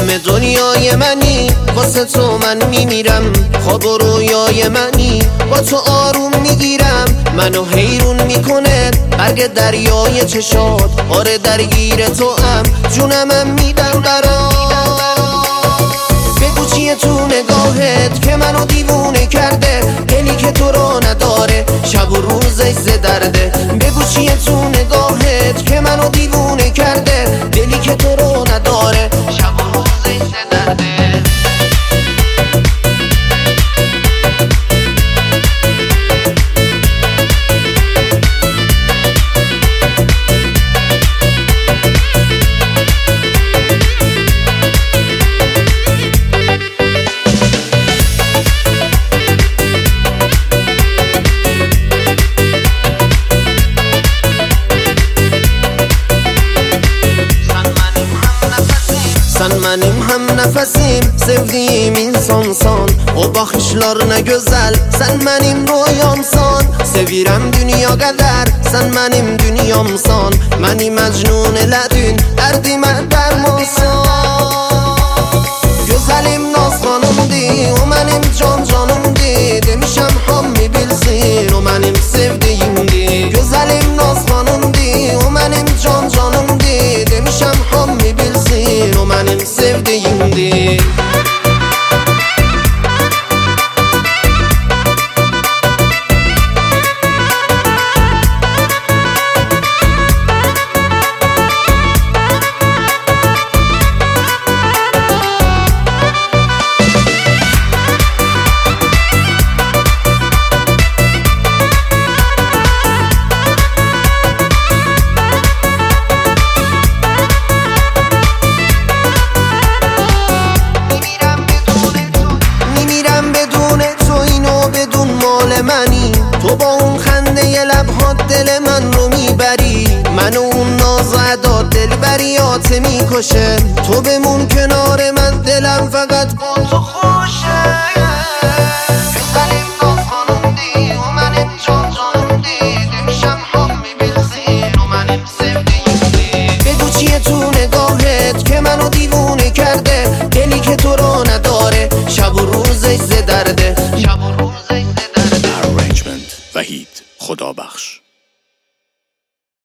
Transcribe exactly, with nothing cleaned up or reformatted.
همه دنیای منی، واسه تو من میمیرم. خواب و رویای منی، با تو آروم میگیرم. منو حیرون میکنه برگ دریای چشات، آره درگیر تو ام، جونمم میدم برات. بگو چیه تو نگاهت که منو دیوونه کرده، دلی که تو رو نداره شب و روزش ز درده. بگو چیه تو نگاهت که منو دیوونه کرده، دلی که تو رو نداره شب و روزش ز درده. Sen benim hem nefesim, sevdiğim insansan. O bakışlar ne güzel, sen benim rüyamsan. Sevirem dünya kadar, sen benim dünyamsan. Beni mecnun eledin, derdime dermansan. Güzelim naz hanımdı, o benim can canımdı. Demişem hammi bilsin, o benim sevdiğimdi. Güzelim naz hanımdı, o benim can canımdı. Demişem hammi bilsin, o benim sevdiğimdi. منی تو با اون خنده لبهات دل من رو میبری، من و اون ناز ادا دلبریات میکشه. تو بمون کنار من، دلم فقط با تو خوشه. güzelim naz hanımdi, o benim can canımdi. demişem hammi bilsin, o benim sevdiğimdi. بگو چیه تو نگاهت که منو دیوونه کرده، دلی که تو رو نداره شب و روزش ز درده. شب و روزش وحید خدابخش.